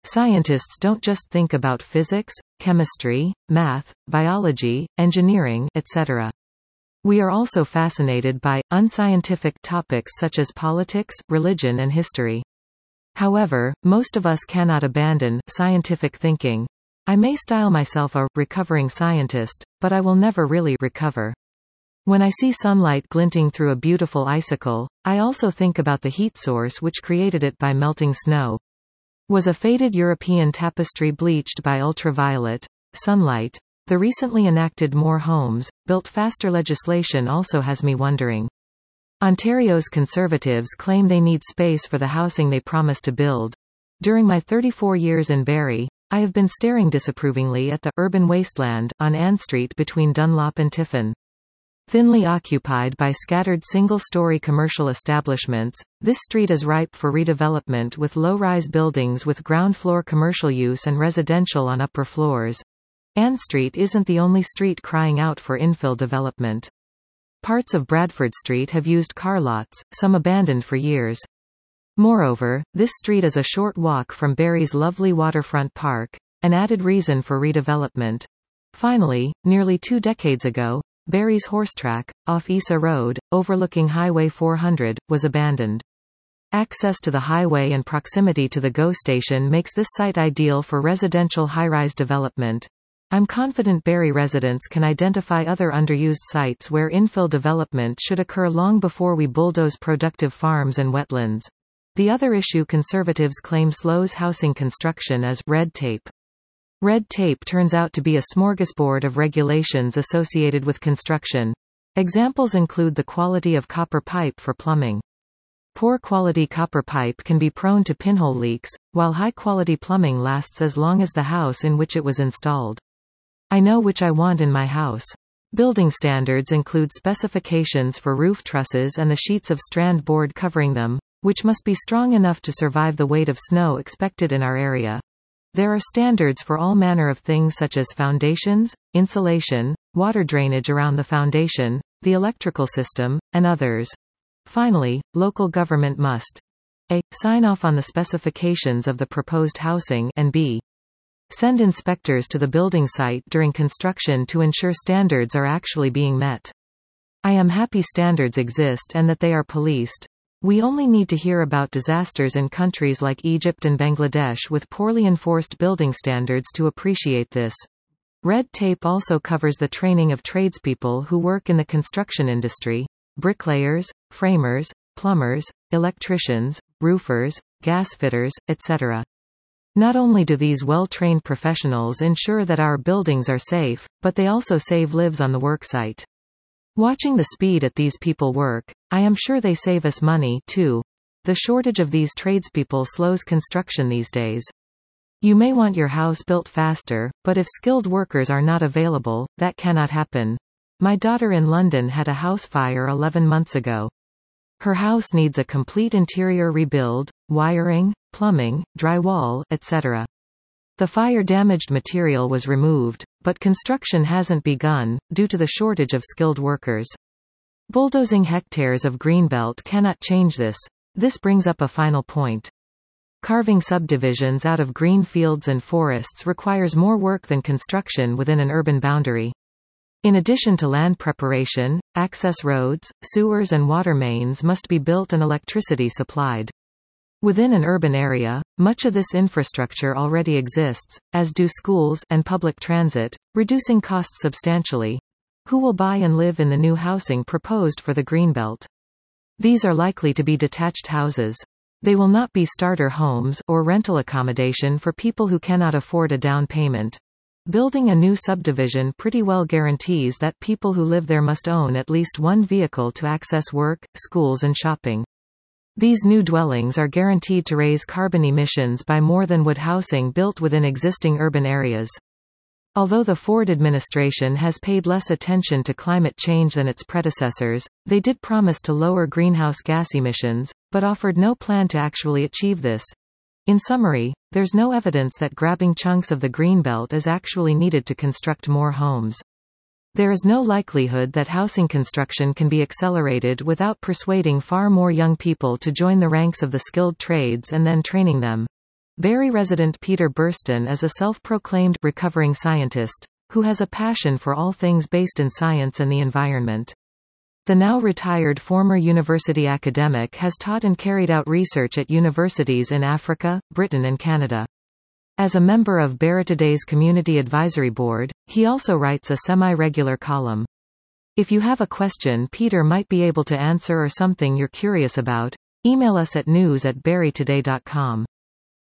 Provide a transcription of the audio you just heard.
Scientists don't just think about physics, chemistry, math, biology, engineering, etc. We are also fascinated by unscientific topics such as politics, religion and history. However, most of us cannot abandon scientific thinking. I may style myself a recovering scientist, but I will never really recover. When I see sunlight glinting through a beautiful icicle, I also think about the heat source which created it by melting snow. Was a faded European tapestry bleached by ultraviolet sunlight? The recently enacted More Homes, Built Faster legislation also has me wondering. Ontario's Conservatives claim they need space for the housing they promise to build. During my 34 years in Barrie, I have been staring disapprovingly at the urban wasteland on Ann Street between Dunlop and Tiffin. Thinly occupied by scattered single-story commercial establishments, this street is ripe for redevelopment with low-rise buildings with ground-floor commercial use and residential on upper floors. Ann Street isn't the only street crying out for infill development. Parts of Bradford Street have used car lots, some abandoned for years. Moreover, this street is a short walk from Barrie's lovely waterfront park, an added reason for redevelopment. Finally, nearly 2 decades ago, Barrie's horsetrack, off Isa Road, overlooking Highway 400, was abandoned. Access to the highway and proximity to the GO station makes this site ideal for residential high-rise development. I'm confident Barrie residents can identify other underused sites where infill development should occur long before we bulldoze productive farms and wetlands. The other issue Conservatives claim slows housing construction is red tape. Red tape turns out to be a smorgasbord of regulations associated with construction. Examples include the quality of copper pipe for plumbing. Poor quality copper pipe can be prone to pinhole leaks, while high quality plumbing lasts as long as the house in which it was installed. I know which I want in my house. Building standards include specifications for roof trusses and the sheets of strand board covering them, which must be strong enough to survive the weight of snow expected in our area. There are standards for all manner of things such as foundations, insulation, water drainage around the foundation, the electrical system, and others. Finally, local government must a. Sign off on the specifications of the proposed housing and b. Send inspectors to the building site during construction to ensure standards are actually being met. I am happy standards exist and that they are policed. We only need to hear about disasters in countries like Egypt and Bangladesh with poorly enforced building standards to appreciate this. Red tape also covers the training of tradespeople who work in the construction industry: bricklayers, framers, plumbers, electricians, roofers, gas fitters, etc. Not only do these well-trained professionals ensure that our buildings are safe, but they also save lives on the worksite. Watching the speed at these people work, I am sure they save us money, too. The shortage of these tradespeople slows construction these days. You may want your house built faster, but if skilled workers are not available, that cannot happen. My daughter in London had a house fire 11 months ago. Her house needs a complete interior rebuild, wiring, plumbing, drywall, etc. The fire-damaged material was removed, but construction hasn't begun, due to the shortage of skilled workers. Bulldozing hectares of greenbelt cannot change this. This brings up a final point. Carving subdivisions out of green fields and forests requires more work than construction within an urban boundary. In addition to land preparation, access roads, sewers and water mains must be built and electricity supplied. Within an urban area, much of this infrastructure already exists, as do schools and public transit, reducing costs substantially. Who will buy and live in the new housing proposed for the Greenbelt? These are likely to be detached houses. They will not be starter homes or rental accommodation for people who cannot afford a down payment. Building a new subdivision pretty well guarantees that people who live there must own at least one vehicle to access work, schools and shopping. These new dwellings are guaranteed to raise carbon emissions by more than would housing built within existing urban areas. Although the Ford administration has paid less attention to climate change than its predecessors, they did promise to lower greenhouse gas emissions, but offered no plan to actually achieve this. In summary, there's no evidence that grabbing chunks of the Greenbelt is actually needed to construct more homes. There is no likelihood that housing construction can be accelerated without persuading far more young people to join the ranks of the skilled trades and then training them. Barrie resident Peter Burston is a self-proclaimed recovering scientist who has a passion for all things based in science and the environment. The now retired former university academic has taught and carried out research at universities in Africa, Britain and Canada. As a member of Barrie Today's Community Advisory Board, he also writes a semi-regular column. If you have a question Peter might be able to answer or something you're curious about, email us at news@barrietoday.com.